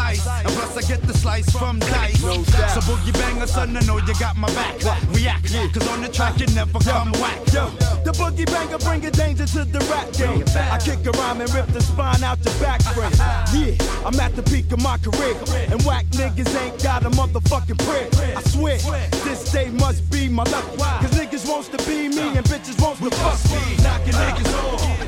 precise. And plus I get the slice from Dice. No doubt. So boogie banger, son, I know you got my back. React, cause on the track you never come whack. Yo, the boogie banger bringing danger to the rap game. I kick a rhyme and rip the spine out your back frame. Yeah, I'm at the peak of my career, and whack niggas ain't got a motherfucking prayer. I swear, this day must be my luck. Cause niggas wants to be me and bitches wants to fuck me. Knocking niggas off.